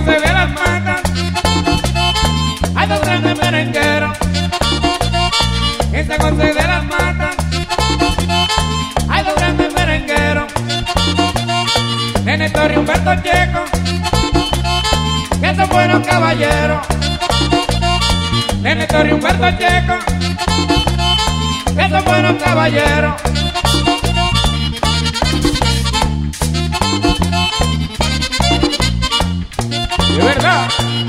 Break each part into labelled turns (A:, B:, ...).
A: José de las Matas hay dos grandes merengueros. En San José de las Matas hay dos grandes merengueros. Nene Torre y Humberto Checo, que son buenos caballeros. Nene Torre y Humberto Checo, que son buenos caballeros. De verdad.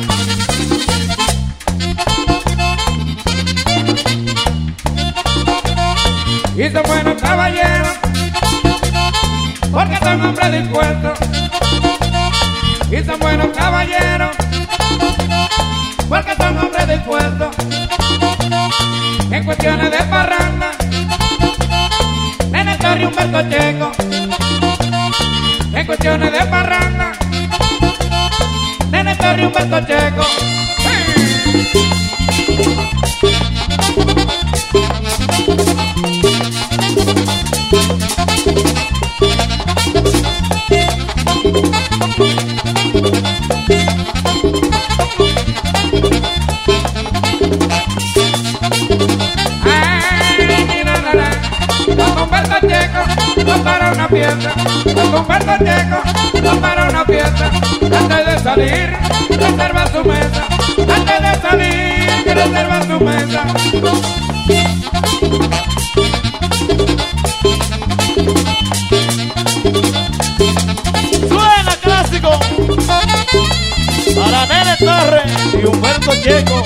A: Y son buenos caballeros, porque son hombres dispuestos. Y son buenos caballeros, porque son hombres dispuestos. En cuestiones de parranda, Nene Torre y Humberto Checo. En cuestiones de parranda, Nene Torre y Humberto Checo. Con Humberto Checo, no para una fiesta. Con Humberto Checo, no para una fiesta. Antes de salir, reserva su mesa. Antes de salir, reserva su mesa.
B: Suena clásico para Nene Torre y Humberto Checo.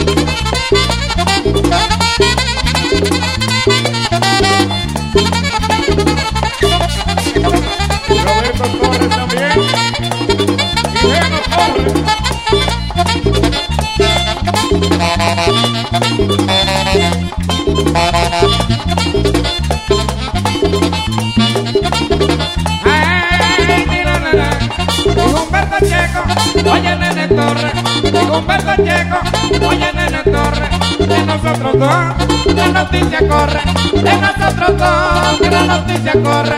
A: Roberto Torres también. Y Leno Torres. Ay, mira, Humberto Checo, oye Nene Torres. Humberto Checo, oye Nene Torres. De nosotros dos, la noticia corre. De nosotros dos, que la noticia corre.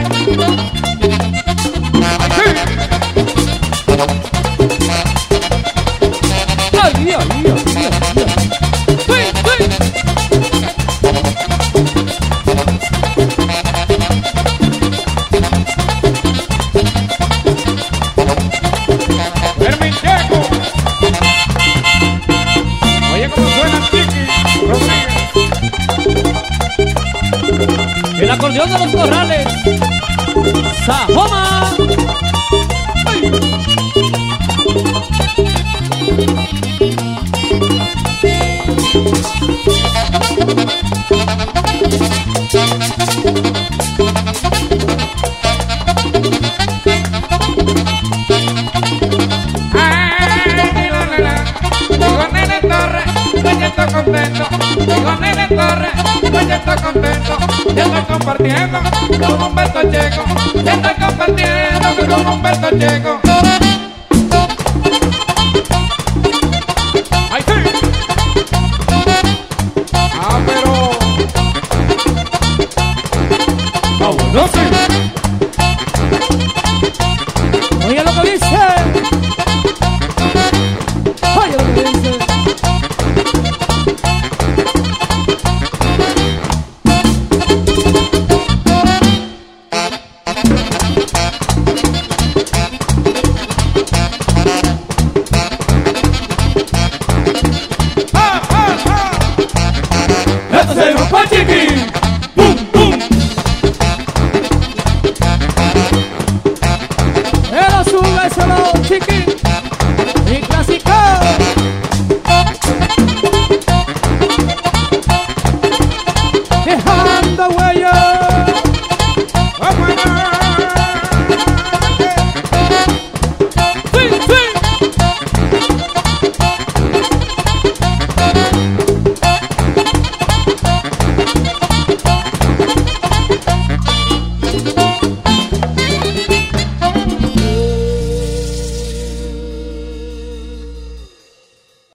A: Fermín Checo. Oye cómo suena Chiqui Rodríguez.
B: El acordeón de los corrales. Sajoma.
A: Contento, con Nene Torre, pues yo estoy contento. Yo estoy compartiendo con Humberto Checo. Yo estoy compartiendo con Humberto Checo.